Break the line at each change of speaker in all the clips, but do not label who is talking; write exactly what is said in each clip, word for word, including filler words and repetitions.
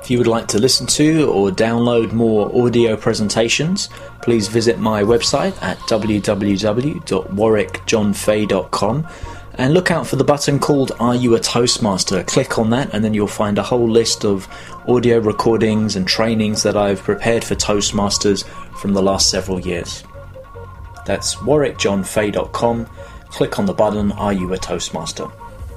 If you would like to listen to or download more audio presentations, please visit my website at w w w dot warwick john fay dot com and look out for the button called Are You a Toastmaster? Click on that and then you'll find a whole list of audio recordings and trainings that I've prepared for Toastmasters from the last several years. That's warwick john fay dot com. Click on the button Are You a Toastmaster?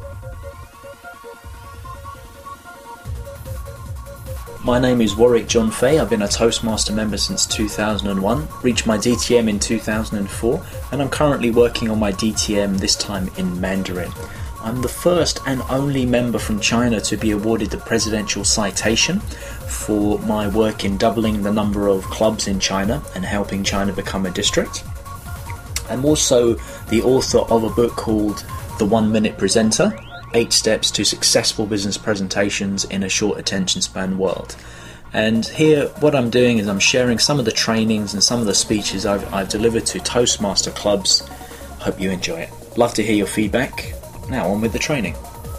My name is Warwick John Fay. I've been a Toastmaster member since two thousand one, reached my D T M in two thousand four, and I'm currently working on my D T M, this time in Mandarin. I'm the first and only member from China to be awarded the Presidential Citation for my work in doubling the number of clubs in China and helping China become a district. I'm also the author of a book called The One Minute Presenter, Eight Steps to Successful Business Presentations in a Short Attention Span World. And here what I'm doing is I'm sharing some of the trainings and some of the speeches I've, I've delivered to Toastmaster clubs. Hope you enjoy it. Love to hear your feedback. Now on with the training.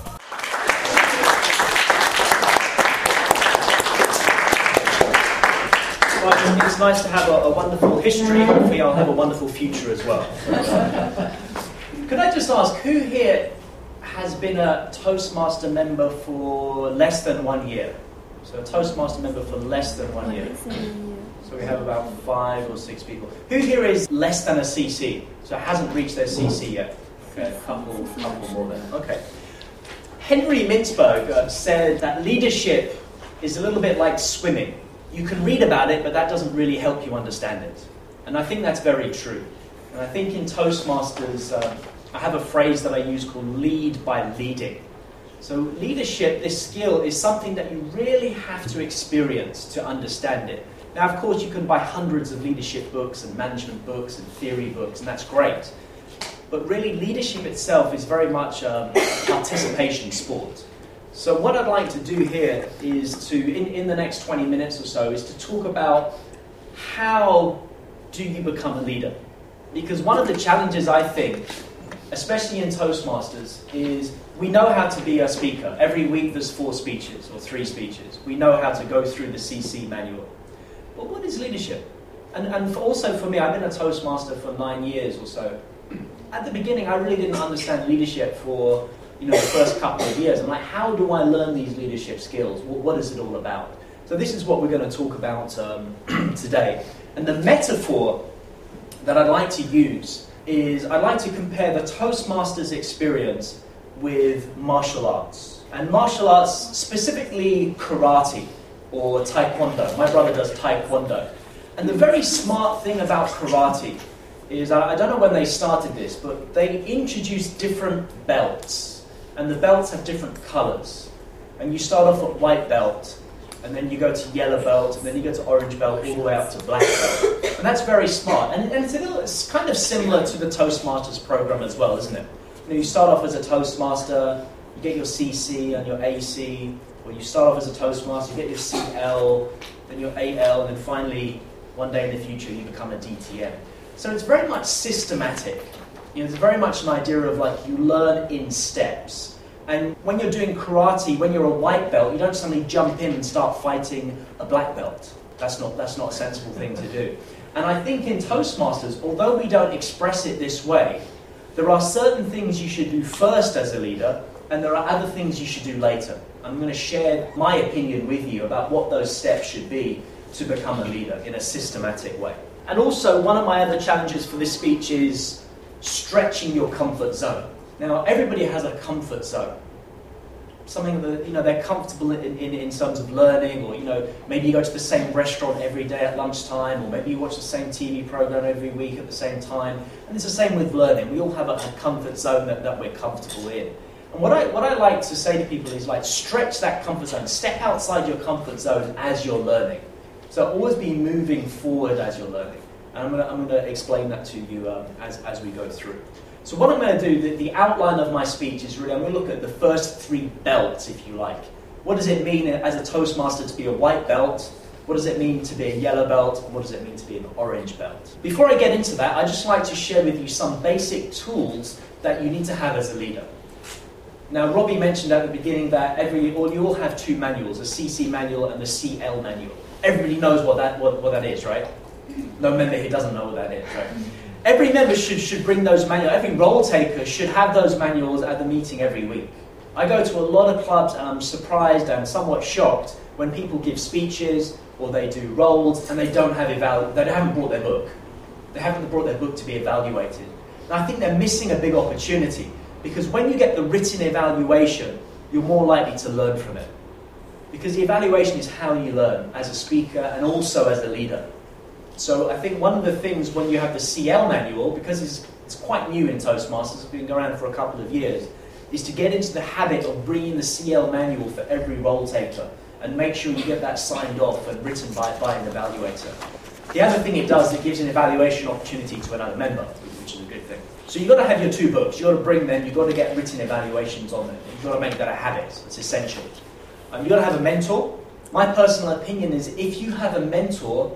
Well, it's nice to have a, a wonderful history. Hopefully I'll have a wonderful future as well. Could I just ask, who here has been a Toastmaster member for less than one year? So a Toastmaster member for less than one year. So we have about five or six people. Who here is less than a C C? So hasn't reached their C C yet? Okay, a couple, couple more then. Okay. Henry Mintzberg uh, said that leadership is a little bit like swimming. You can read about it, but that doesn't really help you understand it. And I think that's very true. And I think in Toastmasters, uh, I have a phrase that I use called lead by leading. So leadership, this skill, is something that you really have to experience to understand it. Now, of course, you can buy hundreds of leadership books and management books and theory books, and that's great. But really, leadership itself is very much a participation sport. So what I'd like to do here is to, in, in the next twenty minutes or so, is to talk about how do you become a leader? Because one of the challenges, I think, especially in Toastmasters, is we know how to be a speaker. Every week there's four speeches or three speeches. We know how to go through the C C manual. But what is leadership? And, and for also for me, I've been a Toastmaster for nine years or so. At the beginning, I really didn't understand leadership for you know the first couple of years. I'm like, how do I learn these leadership skills? What, what is it all about? So this is what we're going to talk about um, today. And the metaphor that I'd like to use is I'd like to compare the Toastmasters experience with martial arts. And martial arts, specifically karate or taekwondo. My brother does taekwondo. And the very smart thing about karate is, I don't know when they started this, but they introduced different belts. And the belts have different colours. And you start off at white belt, and then you go to yellow belt, and then you go to orange belt, all the way up to black belt. And that's very smart. And, and it's, a little, it's kind of similar to the Toastmasters program as well, isn't it? You know, you start off as a Toastmaster, you get your C C and your A C, or you start off as a Toastmaster, you get your C L, then your A L, and then finally, one day in the future, you become a D T M. So it's very much systematic. You know, it's very much an idea of like you learn in steps. And when you're doing karate, when you're a white belt, you don't suddenly jump in and start fighting a black belt. That's not, that's not a sensible thing to do. And I think in Toastmasters, although we don't express it this way, there are certain things you should do first as a leader, and there are other things you should do later. I'm going to share my opinion with you about what those steps should be to become a leader in a systematic way. And also, one of my other challenges for this speech is stretching your comfort zone. Now, everybody has a comfort zone. Something that, you know, they're comfortable in, in, in terms of learning, or, you know, maybe you go to the same restaurant every day at lunchtime, or maybe you watch the same T V program every week at the same time. And it's the same with learning. We all have a, a comfort zone that, that we're comfortable in. And what I, what I like to say to people is, like, stretch that comfort zone. Step outside your comfort zone as you're learning. So always be moving forward as you're learning. And I'm going to I'm going to explain that to you um, as, as we go through. So what I'm going to do, the, the outline of my speech is really, I'm going to look at the first three belts, if you like. What does it mean as a Toastmaster to be a white belt? What does it mean to be a yellow belt? And what does it mean to be an orange belt? Before I get into that, I'd just like to share with you some basic tools that you need to have as a leader. Now, Robbie mentioned at the beginning that every, or you all have two manuals, a C C manual and the C L manual. Everybody knows what that, what, what that is, right? No member here doesn't know what that is, right? Every member should, should bring those manuals, every role taker should have those manuals at the meeting every week. I go to a lot of clubs and I'm surprised and somewhat shocked when people give speeches or they do roles and they don't have evalu- they haven't brought their book. They haven't brought their book to be evaluated. And I think they're missing a big opportunity, because when you get the written evaluation, you're more likely to learn from it. Because the evaluation is how you learn as a speaker and also as a leader. So I think one of the things when you have the C L manual, because it's, it's quite new in Toastmasters, it's been around for a couple of years, is to get into the habit of bringing the C L manual for every role taker and make sure you get that signed off and written by, by an evaluator. The other thing it does, it gives an evaluation opportunity to another member, which is a good thing. So you've got to have your two books, you've got to bring them, you've got to get written evaluations on them, you've got to make that a habit, it's essential. Um, you've got to have a mentor. My personal opinion is if you have a mentor,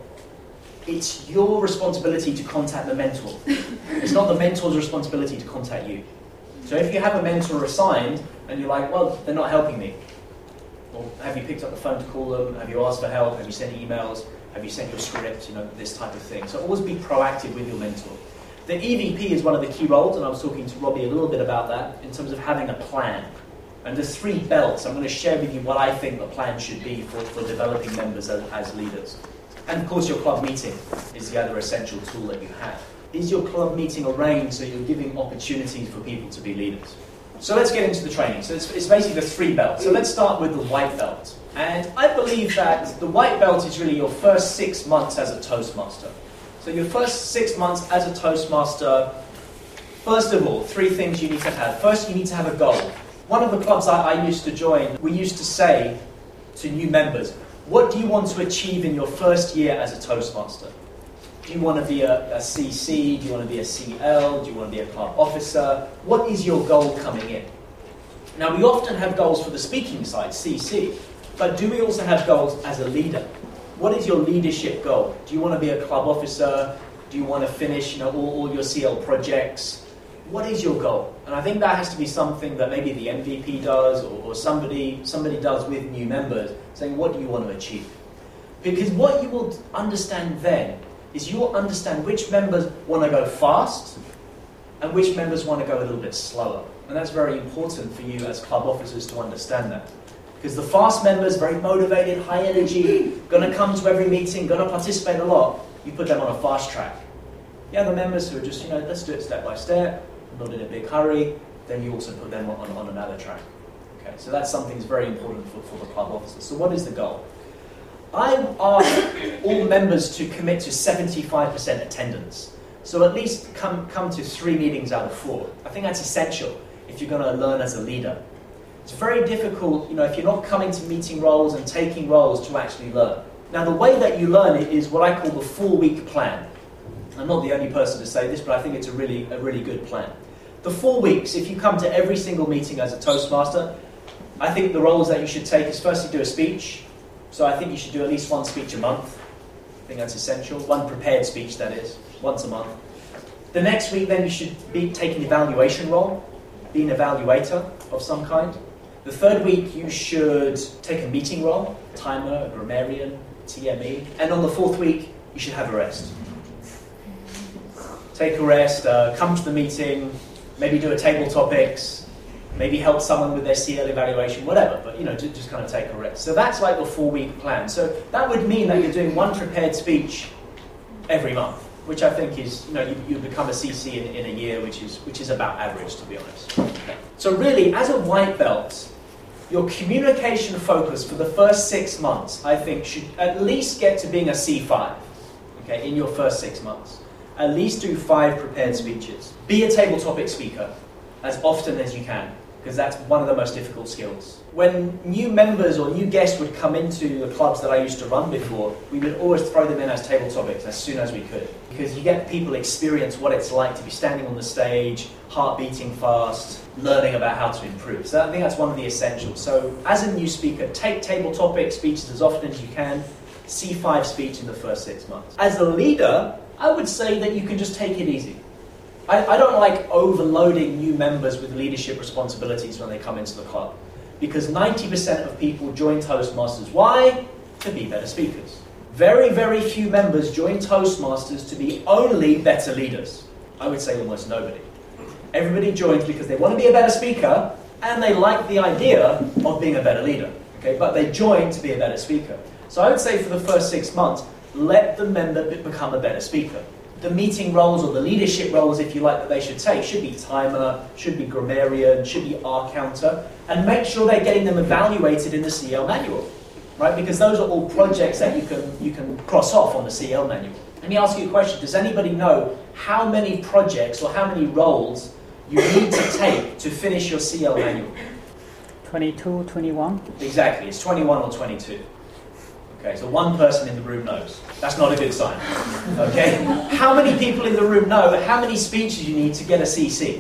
it's your responsibility to contact the mentor. It's not the mentor's responsibility to contact you. So if you have a mentor assigned and you're like, well, they're not helping me, well, have you picked up the phone to call them? Have you asked for help? Have you sent emails? Have you sent your script? You know, this type of thing. So always be proactive with your mentor. The E V P is one of the key roles, and I was talking to Robbie a little bit about that in terms of having a plan. And the three belts, I'm going to share with you what I think the plan should be for, for developing members as, as leaders. And of course your club meeting is the other essential tool that you have. Is your club meeting arranged so you're giving opportunities for people to be leaders? So let's get into the training. So it's, it's basically the three belts. So let's start with the white belt. And I believe that the white belt is really your first six months as a Toastmaster. So your first six months as a Toastmaster, first of all, three things you need to have. First, you need to have a goal. One of the clubs I, I used to join, we used to say to new members, what do you want to achieve in your first year as a Toastmaster? Do you want to be a, a C C? Do you want to be a C L? Do you want to be a club officer? What is your goal coming in? Now, we often have goals for the speaking side, C C, but do we also have goals as a leader? What is your leadership goal? Do you want to be a club officer? Do you want to finish you know, all, all your C L projects? What is your goal? And I think that has to be something that maybe the M V P does or, or somebody, somebody does with new members, saying, what do you want to achieve? Because what you will understand then is you will understand which members want to go fast and which members want to go a little bit slower. And that's very important for you as club officers to understand that. Because the fast members, very motivated, high energy, going to come to every meeting, going to participate a lot, you put them on a fast track. The other members who are just, you know, let's do it step by step, not in a big hurry, then you also put them on, on another track. Okay, so that's something that's very important for, for the club officers. So what is the goal? I ask all members to commit to seventy-five percent attendance. So at least come, come to three meetings out of four. I think that's essential if you're going to learn as a leader. It's very difficult, you know, if you're not coming to meeting roles and taking roles to actually learn. Now the way that you learn it is what I call the four-week plan. I'm not the only person to say this, but I think it's a really, a really good plan. The four weeks, if you come to every single meeting as a Toastmaster, I think the roles that you should take is firstly do a speech. So I think you should do at least one speech a month. I think that's essential. One prepared speech, that is, once a month. The next week, then, you should be, take an evaluation role, be an evaluator of some kind. The third week, you should take a meeting role, timer, a grammarian, T M E. And on the fourth week, you should have a rest. Take a rest, uh, come to the meeting, maybe do a table topics, maybe help someone with their C L evaluation, whatever, but you know, just, just kind of take a rest. So that's like the four-week plan. So that would mean that you're doing one prepared speech every month, which I think is, you know, you, you become a C C in, in a year, which is which is about average, to be honest. Okay. So really, as a white belt, your communication focus for the first six months, I think, should at least get to being a C five, okay, in your first six months. At least do five prepared speeches. Be a table topic speaker as often as you can, because that's one of the most difficult skills. When new members or new guests would come into the clubs that I used to run before, we would always throw them in as table topics as soon as we could, because you get people experience what it's like to be standing on the stage, heart beating fast, learning about how to improve. So I think that's one of the essentials. So as a new speaker, take table topic speeches as often as you can, C five speech in the first six months. As a leader, I would say that you can just take it easy. I, I don't like overloading new members with leadership responsibilities when they come into the club, because ninety percent of people join Toastmasters. Why? To be better speakers. Very, very few members join Toastmasters to be only better leaders. I would say almost nobody. Everybody joins because they want to be a better speaker and they like the idea of being a better leader. Okay? But they join to be a better speaker. So I would say for the first six months, let the member become a better speaker. The meeting roles or the leadership roles, if you like, that they should take should be timer, should be grammarian, should be R counter, and make sure they're getting them evaluated in the C L manual, right? Because those are all projects that you can you can cross off on the C L manual. Let me ask you a question. Does anybody know how many projects or how many roles you need to take to finish your C L manual?
twenty-two, twenty-one?
Exactly. It's twenty-one or twenty-two. Okay, so one person in the room knows. That's not a good sign. Okay? How many people in the room know how many speeches you need to get a C C?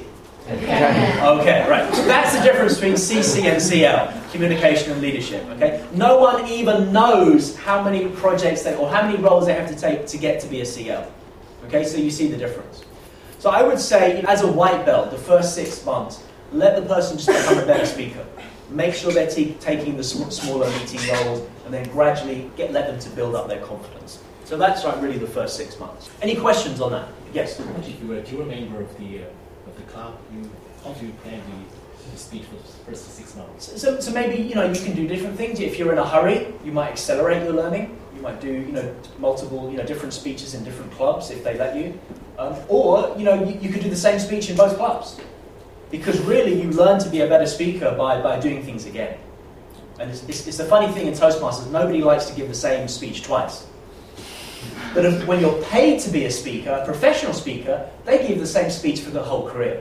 Okay, right. So that's the difference between C C and C L, communication and leadership. Okay? No one even knows how many projects they, or how many roles they have to take to get to be a C L. Okay, so you see the difference. So I would say, as a white belt, the first six months, let the person just become a better speaker. Make sure they're t- taking the sm- smaller meeting roles, and then gradually get let them to build up their confidence. So that's like really the first six months. Any questions on that? Yes.
If you were if you were a member of the uh, of the club, you how do you plan the, the speech for the first six months?
So, so maybe you know you can do different things. If you're in a hurry, you might accelerate your learning. You might do you know multiple you know different speeches in different clubs if they let you, um, or you know you, you could do the same speech in both clubs. Because really, you learn to be a better speaker by, by doing things again. And it's, it's, it's the funny thing in Toastmasters, nobody likes to give the same speech twice. But if, when you're paid to be a speaker, a professional speaker, they give the same speech for the whole career.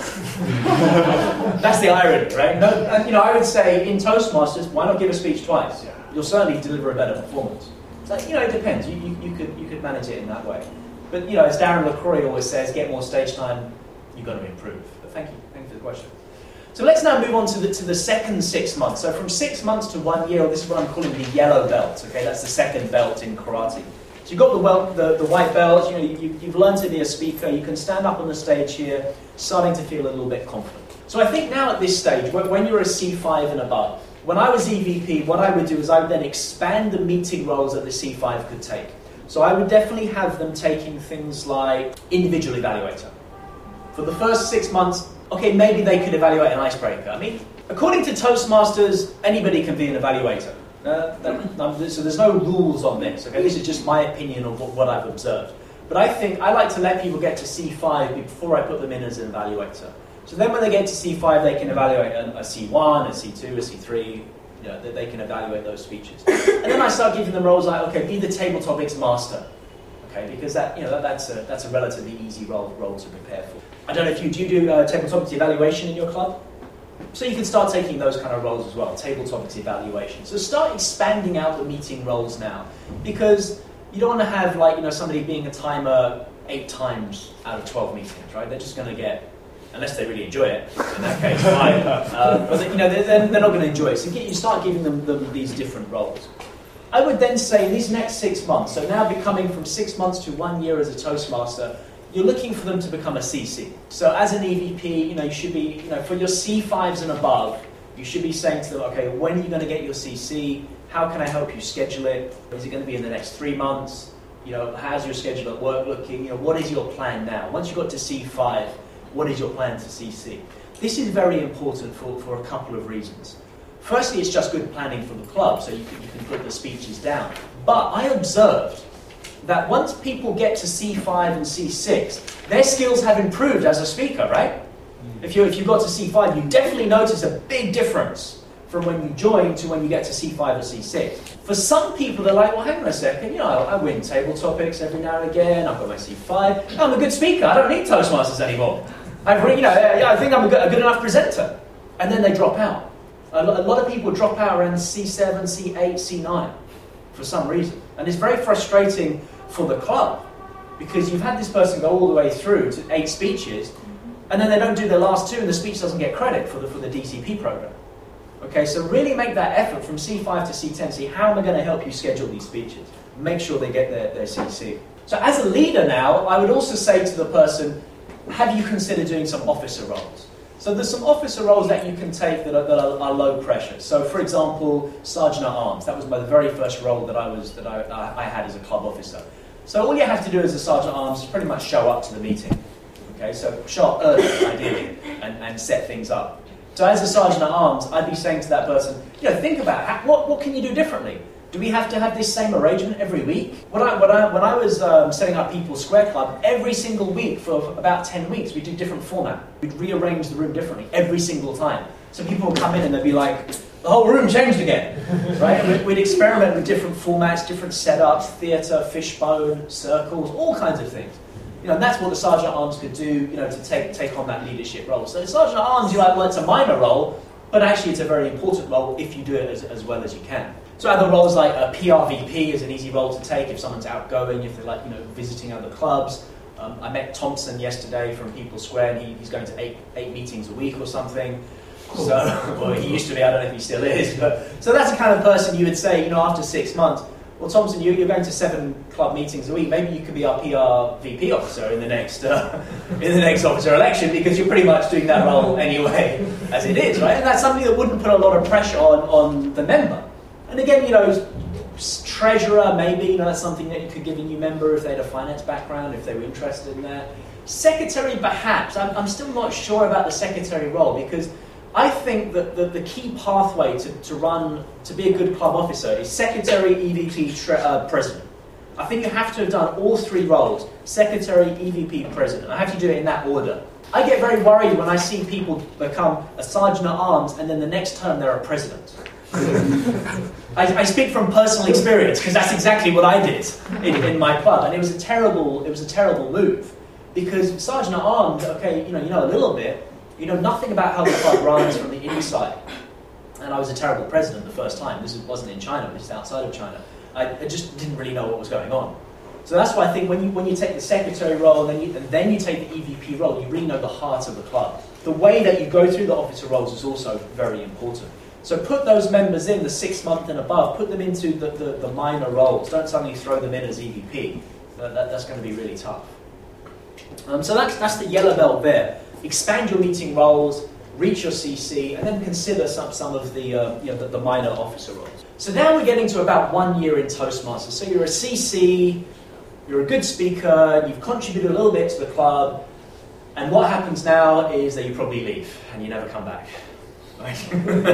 That's the irony, right? No, and, you know, I would say in Toastmasters, why not give a speech twice? You'll certainly deliver a better performance. So, you know, it depends. You, you, you, could, you could manage it in that way. But, you know, as Darren LaCroix always says, get more stage time, you've got to improve. But thank you. Question. So let's now move on to the, to the second six months. So from six months to one year, this is what I'm calling the yellow belt. Okay, that's the second belt in karate. So you've got the, well, the, the white belt, you know, you, you've learned to be a speaker, you can stand up on the stage here, starting to feel a little bit confident. So I think now at this stage, when you're a C five and above, when I was E V P, what I would do is I would then expand the meeting roles that the C five could take. So I would definitely have them taking things like individual evaluator. For the first six months, okay, maybe they could evaluate an icebreaker. I mean, according to Toastmasters, anybody can be an evaluator. Uh, that, um, so there's no rules on this, okay? This is just my opinion of what, what I've observed. But I think I like to let people get to C five before I put them in as an evaluator. So then when they get to C five, they can evaluate a, a C one, a C two, a C three, you know, they, they can evaluate those speeches. And then I start giving them roles like, okay, be the table topics master. Okay, because that, you know, that, that's, a, that's a relatively easy role, role to prepare for. I don't know if you do you do uh, table topics evaluation in your club? So you can start taking those kind of roles as well, table topics evaluation. So start expanding out the meeting roles now, because you don't want to have like you know somebody being a timer eight times out of twelve meetings, right? They're just going to get, unless they really enjoy it, in that case, fine. Uh, but you know they're, they're not going to enjoy it. So get, you start giving them, them these different roles. I would then say in these next six months, so now becoming from six months to one year as a Toastmaster, you're looking for them to become a C C. So as an E V P, you know, you should be, you know, for your C fives and above, you should be saying to them, okay, when are you going to get your C C? How can I help you schedule it? Is it going to be in the next three months? You know, how's your schedule at work looking? You know, what is your plan now? Once you got to C five, what is your plan to C C? This is very important for, for a couple of reasons. Firstly, it's just good planning for the club, so you can, you can put the speeches down. But I observed that once people get to C five and C six, their skills have improved as a speaker, right? Mm. If you if you got to C five, you definitely notice a big difference from when you join to when you get to C five or C six. For some people, they're like, well, hang on a second, you know, I win table topics every now and again, I've got my C five, I'm a good speaker, I don't need Toastmasters anymore. I've re- you know, I think I'm a good, a good enough presenter. And then they drop out. A lot of people drop out around C seven, C eight, C nine for some reason. And it's very frustrating for the club, because you've had this person go all the way through to eight speeches, and then they don't do their last two, and the speech doesn't get credit for the for the D C P program. Okay, so really make that effort from C five to C ten. See, how am I going to help you schedule these speeches? Make sure they get their, their C C. So as a leader now, I would also say to the person, have you considered doing some officer roles? So there's some officer roles that you can take that are, that are, are low pressure. So for example, Sergeant at Arms. That was my very first role that I was that I, I had as a club officer. So all you have to do as a Sergeant at Arms is pretty much show up to the meeting. Okay, so show up early, ideally, and, and set things up. So as a Sergeant at Arms, I'd be saying to that person, you know, think about how, what what can you do differently? Do we have to have this same arrangement every week? When I, when I, when I was um, setting up People's Square Club, every single week for about ten weeks, we'd do different format. We'd rearrange the room differently every single time. So people would come in and they'd be like, the whole room changed again, right? And we'd, we'd experiment with different formats, different setups, theatre, fishbone, circles, all kinds of things. You know, and that's what the Sergeant at Arms could do, you know, to take, take on that leadership role. So the Sergeant at Arms, you're like, well, it's a minor role, but actually it's a very important role if you do it as, as well as you can. So other roles like a P R V P is an easy role to take if someone's outgoing, if they're like, you know, visiting other clubs. Um, I met Thompson yesterday from People's Square, and he, he's going to eight, eight meetings a week or something. Cool. So, well, he used to be, I don't know if he still is. But, so that's the kind of person you would say, you know, after six months, well, Thompson, you, you're going to seven club meetings a week. Maybe you could be our P R V P officer in the next uh, in the next officer election, because you're pretty much doing that role anyway, as it is, right? And that's something that wouldn't put a lot of pressure on, on the member. And again, you know, treasurer, maybe, you know, that's something that you could give a new member if they had a finance background, if they were interested in that. Secretary, perhaps. I'm, I'm still not sure about the secretary role, because I think that the, the key pathway to, to run, to be a good club officer is secretary, E V P, tre- uh, president. I think you have to have done all three roles, secretary, E V P, president. I have to do it in that order. I get very worried when I see people become a sergeant at arms and then the next term they're a president. I, I speak from personal experience, because that's exactly what I did in, in my club, and it was a terrible, it was a terrible move, because sergeant at arms, okay, you know, you know a little bit, you know nothing about how the club runs from the inside, and I was a terrible president the first time. This wasn't in China, it was just outside of China. I, I just didn't really know what was going on. So that's why I think when you when you take the secretary role and then you, and then you take the E V P role, you really know the heart of the club. The way that you go through the officer roles is also very important. So put those members in, the six month and above, put them into the, the, the minor roles. Don't suddenly throw them in as E V P. That, that, that's going to be really tough. Um, so that's, that's the yellow belt there. Expand your meeting roles, reach your C C, and then consider some, some of the, uh, you know, the, the minor officer roles. So now we're getting to about one year in Toastmasters. So you're a C C, you're a good speaker, you've contributed a little bit to the club, and what happens now is that you probably leave and you never come back. Right?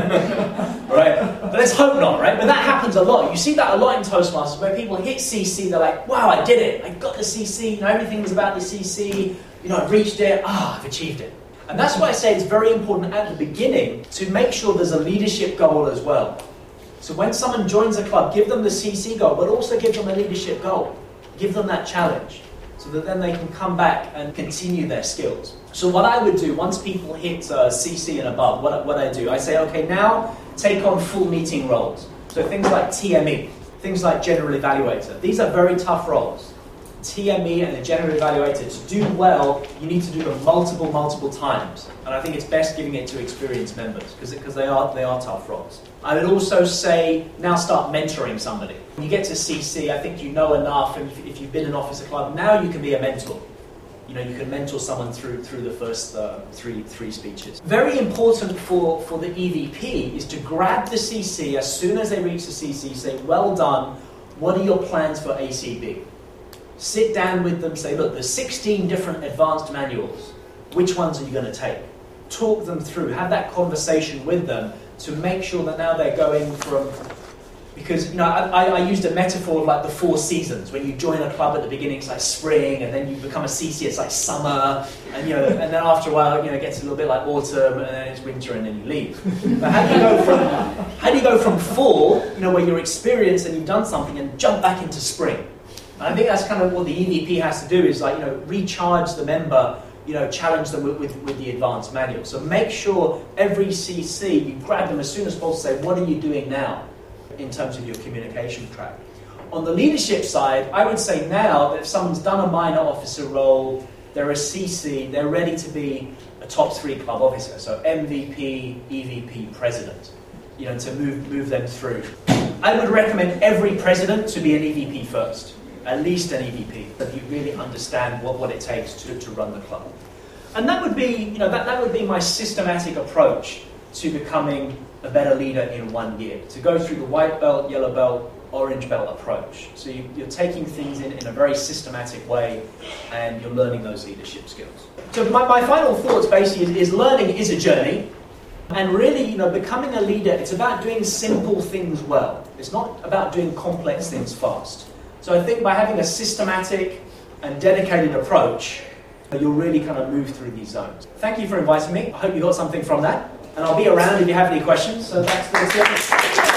Right? But let's hope not, right? But that happens a lot. You see that a lot in Toastmasters, where people hit C C, they're like, wow, I did it. I got the C C, you know, everything was about the C C, you know, I've reached it, ah, I've achieved it. And that's why I say it's very important at the beginning to make sure there's a leadership goal as well. So when someone joins a club, give them the C C goal, but also give them a leadership goal. Give them that challenge, so that then they can come back and continue their skills. So what I would do, once people hit uh, C C and above, what, what I do, I say, okay, now take on full meeting roles. So things like T M E, things like General Evaluator. These are very tough roles. T M E and the General Evaluator, to do well, you need to do them multiple, multiple times. And I think it's best giving it to experienced members, because they are, they are tough roles. I would also say, now start mentoring somebody. When you get to C C, I think you know enough, and if, if you've been an officer club, now you can be a mentor. You know, you can mentor someone through through the first uh, three three speeches. Very important for, for the E V P is to grab the C C as soon as they reach the C C, say, well done, what are your plans for A C B? Sit down with them, say, look, there's sixteen different advanced manuals. Which ones are you going to take? Talk them through, have that conversation with them to make sure that now they're going from... Because, you know, I, I used a metaphor of like the four seasons. When you join a club at the beginning, it's like spring, and then you become a C C, it's like summer, and you know, and then after a while, you know, it gets a little bit like autumn, and then it's winter, and then you leave. But how do you go from how do you go from fall, you know, where you're experienced and you've done something, and jump back into spring? And I think that's kind of what the E V P has to do, is like, you know, recharge the member, you know, challenge them with, with, with the advanced manual. So make sure every C C, you grab them as soon as possible, say, what are you doing now in terms of your communication track? On the leadership side, I would say now that if someone's done a minor officer role, they're a C C, they're ready to be a top three club officer, so M V P, E V P, president, you know, to move, move them through. I would recommend every president to be an E V P first, at least an E V P, that you really understand what, what it takes to, to run the club. And that would be, you know, that, that would be my systematic approach to becoming a better leader in one year. To go through the white belt, yellow belt, orange belt approach. So you, you're taking things in in a very systematic way, and you're learning those leadership skills. So my, my final thoughts basically is, is learning is a journey, and really, you know, becoming a leader, it's about doing simple things well. It's not about doing complex things fast. So I think by having a systematic and dedicated approach, you'll really kind of move through these zones. Thank you for inviting me. I hope you got something from that. And I'll be around if you have any questions. So thanks for listening.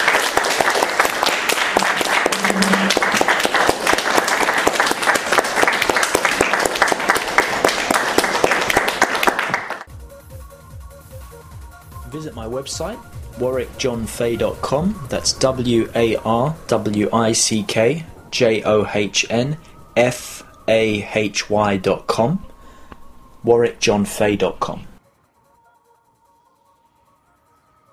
Visit my website, warwick john fay dot com. That's W A R W I C K J O H N F A H Y dot com. warwick john fay dot com.